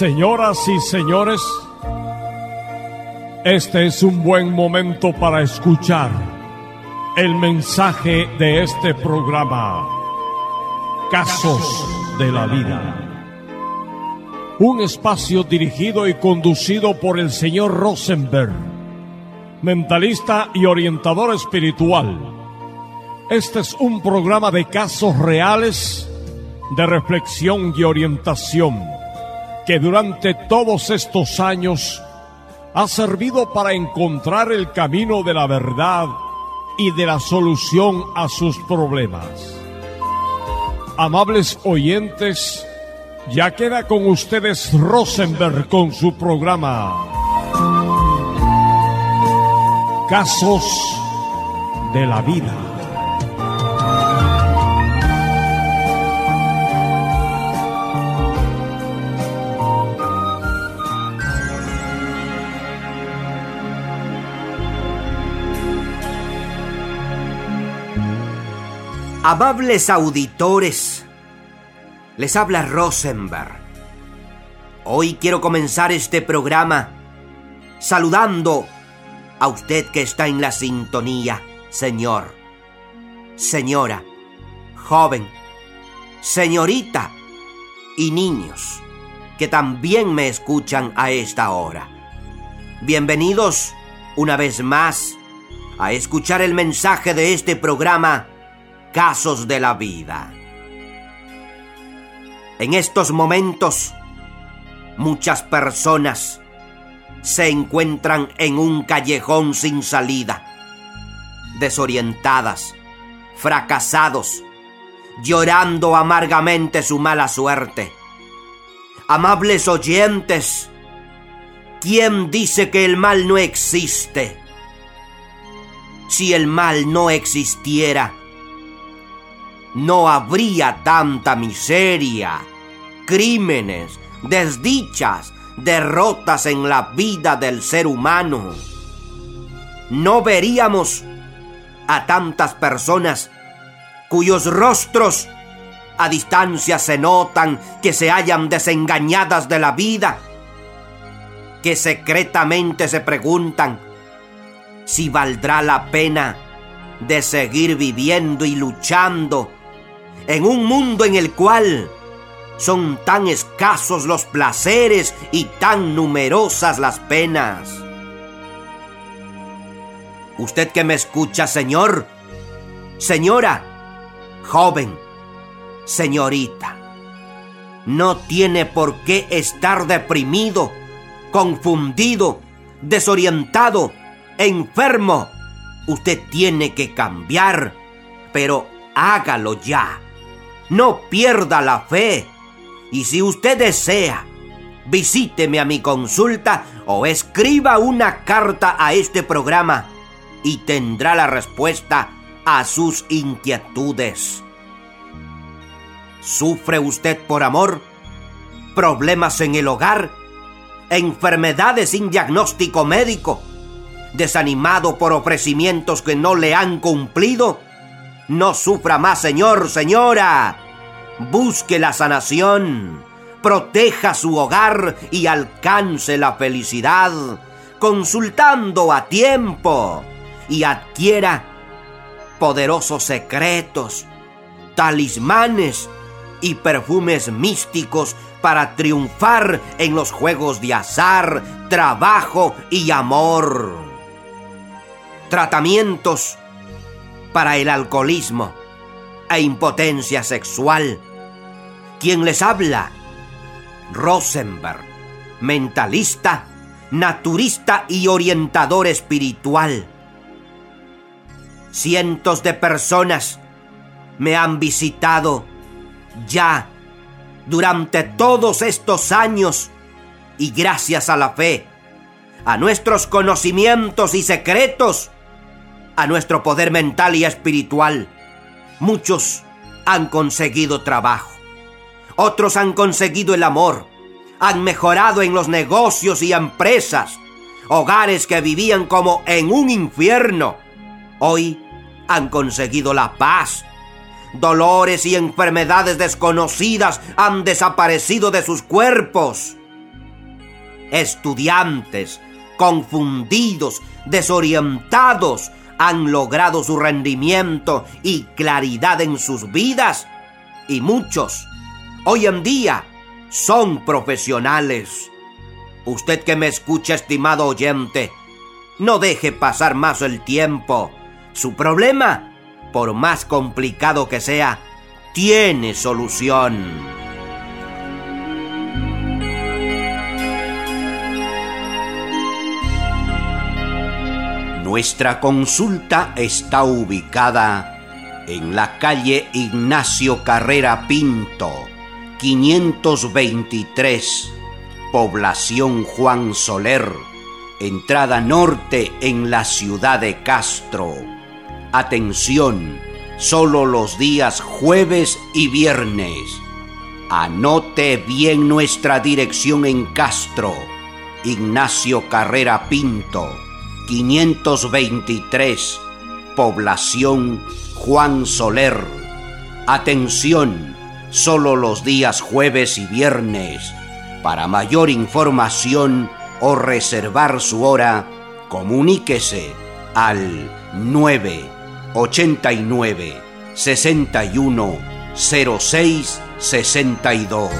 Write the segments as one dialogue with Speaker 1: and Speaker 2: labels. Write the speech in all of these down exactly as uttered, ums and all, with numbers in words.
Speaker 1: Señoras y señores, este es un buen momento para escuchar el mensaje de este programa, Casos de la Vida. Un espacio dirigido y conducido por el señor Rosenberg, mentalista y orientador espiritual. Este es un programa de casos reales, de reflexión y orientación, que durante todos estos años ha servido para encontrar el camino de la verdad y de la solución a sus problemas. Amables oyentes, ya queda con ustedes Rosenberg con su programa Casos de la Vida.
Speaker 2: Amables auditores, les habla Rosenberg. Hoy quiero comenzar este programa saludando a usted que está en la sintonía, señor, señora, joven, señorita y niños que también me escuchan a esta hora. Bienvenidos una vez más a escuchar el mensaje de este programa Casos de la Vida. En estos momentos, muchas personas se encuentran en un callejón sin salida, desorientadas, fracasados, llorando amargamente su mala suerte. Amables oyentes, ¿quién dice que el mal no existe? Si el mal no existiera, no habría tanta miseria, crímenes, desdichas, derrotas en la vida del ser humano. No veríamos a tantas personas cuyos rostros a distancia se notan que se hallan desengañadas de la vida, que secretamente se preguntan si valdrá la pena de seguir viviendo y luchando en un mundo en el cual son tan escasos los placeres y tan numerosas las penas. Usted que me escucha, señor, señora, joven, señorita, no tiene por qué estar deprimido, confundido, desorientado, enfermo. Usted tiene que cambiar, pero hágalo ya. No pierda la fe. Y si usted desea, visíteme a mi consulta o escriba una carta a este programa y tendrá la respuesta a sus inquietudes. ¿Sufre usted por amor? ¿Problemas en el hogar? ¿Enfermedades sin diagnóstico médico? ¿Desanimado por ofrecimientos que no le han cumplido? No sufra más, señor, señora. Busque la sanación, proteja su hogar y alcance la felicidad, consultando a tiempo, y adquiera poderosos secretos, talismanes y perfumes místicos para triunfar en los juegos de azar, trabajo y amor. Tratamientos para el alcoholismo e impotencia sexual. ¿Quién les habla? Rosenberg, mentalista, naturista y orientador espiritual. Cientos de personas me han visitado ya durante todos estos años y gracias a la fe, a nuestros conocimientos y secretos, a nuestro poder mental y espiritual, muchos han conseguido trabajo, otros han conseguido el amor, han mejorado en los negocios y empresas. Hogares que vivían como en un infierno, hoy han conseguido la paz. Dolores y enfermedades desconocidas han desaparecido de sus cuerpos. estudiantes, confundidos, desorientados, han logrado su rendimiento y claridad en sus vidas. Y muchos, hoy en día, son profesionales. Usted que me escucha, estimado oyente, no deje pasar más el tiempo. Su problema, por más complicado que sea, tiene solución. Nuestra consulta está ubicada en la calle Ignacio Carrera Pinto, quinientos veintitrés, población Juan Soler, entrada norte en la ciudad de Castro. Atención, solo los días jueves y viernes. Anote bien nuestra dirección en Castro, Ignacio Carrera Pinto, quinientos veintitrés, población Juan Soler. Atención, solo los días jueves y viernes. Para mayor información o reservar su hora, comuníquese al nueve ochenta y nueve, sesenta y uno, cero seis sesenta y dos.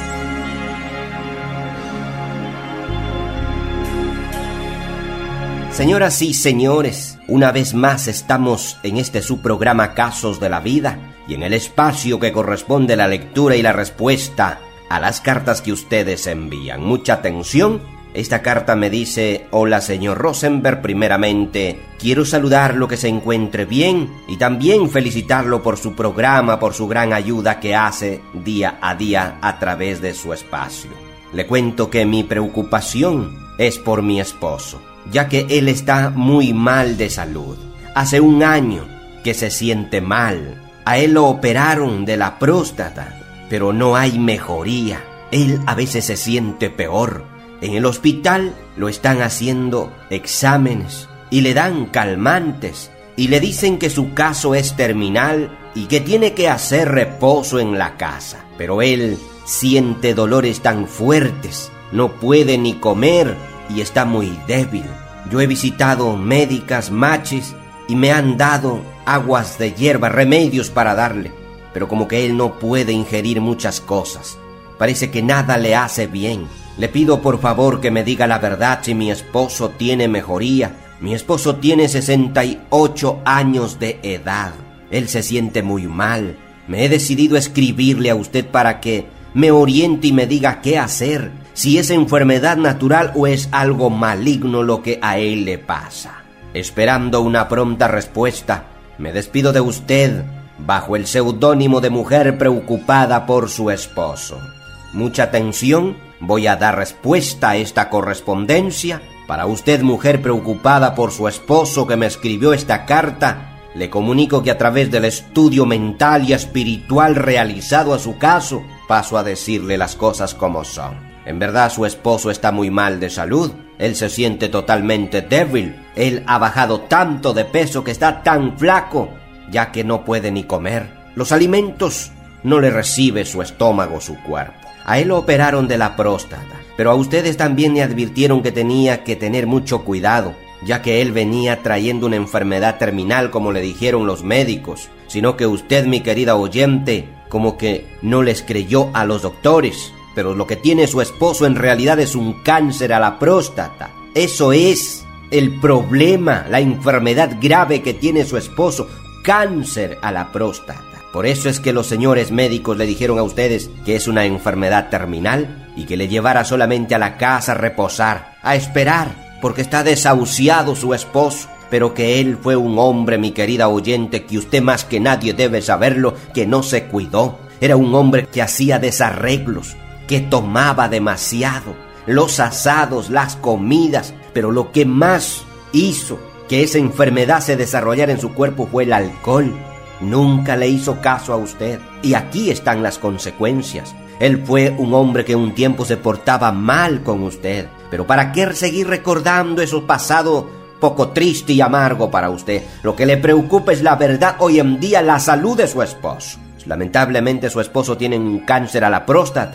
Speaker 3: Señoras y señores, una vez más estamos en este su programa Casos de la Vida y en el espacio que corresponde a la lectura y la respuesta a las cartas que ustedes envían. Mucha atención. Esta carta me dice: hola señor Rosenberg, primeramente quiero saludarlo, que se encuentre bien y también felicitarlo por su programa, por su gran ayuda que hace día a día a través de su espacio. Le cuento que mi preocupación es por mi esposo, ya que él está muy mal de salud. Hace un año que se siente mal. A él lo operaron de la próstata, pero no hay mejoría. Él a veces se siente peor. En el hospital lo están haciendo exámenes y le dan calmantes y le dicen que su caso es terminal y que tiene que hacer reposo en la casa. Pero él siente dolores tan fuertes, no puede ni comer y está muy débil. Yo he visitado médicas, machis, y me han dado aguas de hierba, remedios para darle, pero como que él no puede ingerir muchas cosas. Parece que nada le hace bien. Le pido por favor que me diga la verdad si mi esposo tiene mejoría. Mi esposo tiene sesenta y ocho años de edad. Él se siente muy mal. Me he decidido escribirle a usted para que me oriente y me diga qué hacer, si es enfermedad natural o es algo maligno lo que a él le pasa. Esperando una pronta respuesta, me despido de usted bajo el seudónimo de mujer preocupada por su esposo. Mucha atención, voy a dar respuesta a esta correspondencia. Para usted, mujer preocupada por su esposo que me escribió esta carta, le comunico que a través del estudio mental y espiritual realizado a su caso, paso a decirle las cosas como son. En verdad, su esposo está muy mal de salud. Él se siente totalmente débil. Él ha bajado tanto de peso que está tan flaco, ya que no puede ni comer. Los alimentos no le recibe su estómago, su cuerpo. A él lo operaron de la próstata, pero a ustedes también le advirtieron que tenía que tener mucho cuidado, ya que él venía trayendo una enfermedad terminal, como le dijeron los médicos, sino que usted, mi querida oyente, como que no les creyó a los doctores. Pero lo que tiene su esposo en realidad es un cáncer a la próstata. Eso es el problema, la enfermedad grave que tiene su esposo, cáncer a la próstata. Por eso es que los señores médicos le dijeron a ustedes que es una enfermedad terminal y que le llevara solamente a la casa a reposar, a esperar, porque está desahuciado su esposo. Pero que él fue un hombre, mi querida oyente, que usted más que nadie debe saberlo, que no se cuidó. Era un hombre que hacía desarreglos, que tomaba demasiado, los asados, las comidas, pero lo que más hizo que esa enfermedad se desarrollara en su cuerpo fue el alcohol. Nunca le hizo caso a usted, y aquí están las consecuencias. Él fue un hombre que un tiempo se portaba mal con usted, pero ¿para qué seguir recordando eso pasado poco triste y amargo para usted? Lo que le preocupa es la verdad hoy en día, la salud de su esposo. Lamentablemente su esposo tiene un cáncer a la próstata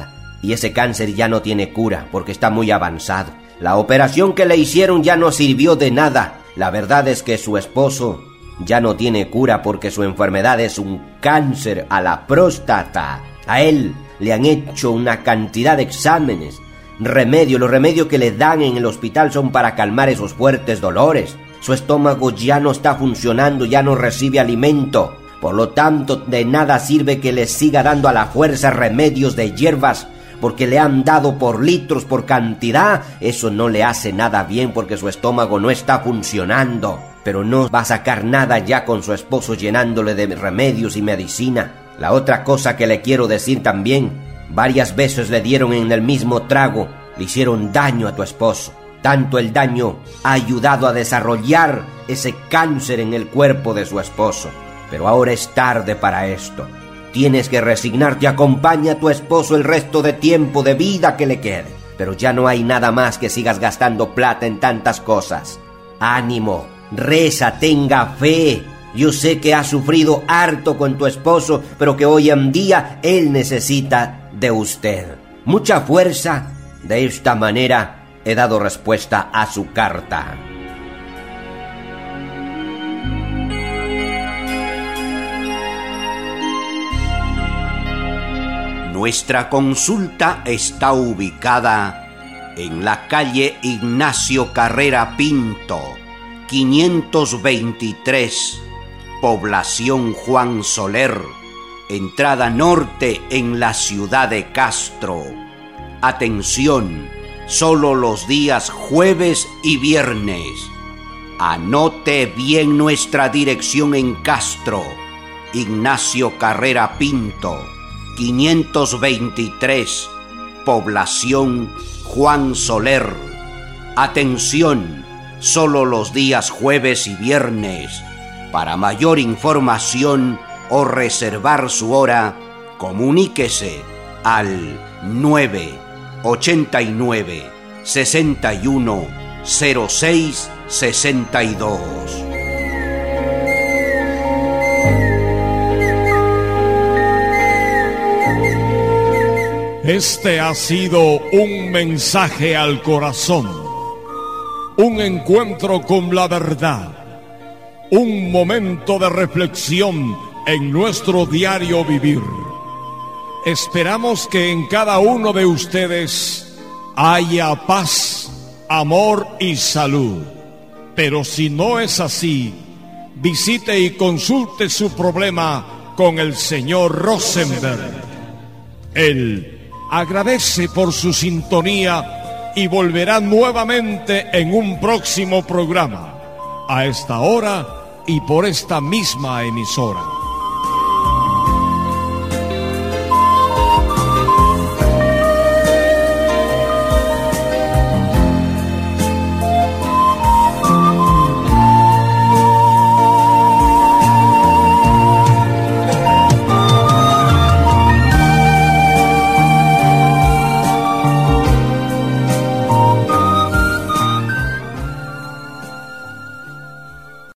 Speaker 3: y ese cáncer ya no tiene cura porque está muy avanzado. La operación que le hicieron ya no sirvió de nada. La verdad es que su esposo ya no tiene cura porque su enfermedad es un cáncer a la próstata. A él le han hecho una cantidad de exámenes, remedios. Los remedios que le dan en el hospital son para calmar esos fuertes dolores. Su estómago ya no está funcionando, ya no recibe alimento. Por lo tanto, de nada sirve que le siga dando a la fuerza remedios de hierbas, porque le han dado por litros, por cantidad. Eso no le hace nada bien porque su estómago no está funcionando. Pero no va a sacar nada ya con su esposo llenándole de remedios y medicina. La otra cosa que le quiero decir también, varias veces le dieron en el mismo trago, le hicieron daño a tu esposo. Tanto el daño ha ayudado a desarrollar ese cáncer en el cuerpo de su esposo. Pero ahora es tarde para esto. Tienes que resignarte, acompaña a tu esposo el resto de tiempo de vida que le quede. Pero ya no hay nada más que sigas gastando plata en tantas cosas. Ánimo, reza, tenga fe. Yo sé que has sufrido harto con tu esposo, pero que hoy en día él necesita de usted. Mucha fuerza. De esta manera he dado respuesta a su carta.
Speaker 2: Nuestra consulta está ubicada en la calle Ignacio Carrera Pinto, quinientos veintitrés, población Juan Soler, entrada norte en la ciudad de Castro. Atención, solo los días jueves y viernes. Anote bien nuestra dirección en Castro, Ignacio Carrera Pinto, quinientos veintitrés, población Juan Soler. Atención, solo los días jueves y viernes. Para mayor información o reservar su hora, comuníquese al nueve ochenta y nueve, sesenta y uno, cero seis sesenta y dos.
Speaker 1: Este ha sido un mensaje al corazón, un encuentro con la verdad, un momento de reflexión en nuestro diario vivir. Esperamos que en cada uno de ustedes haya paz, amor y salud. Pero si no es así, visite y consulte su problema con el señor Rosenberg. Él agradece por su sintonía y volverá nuevamente en un próximo programa, a esta hora y por esta misma emisora.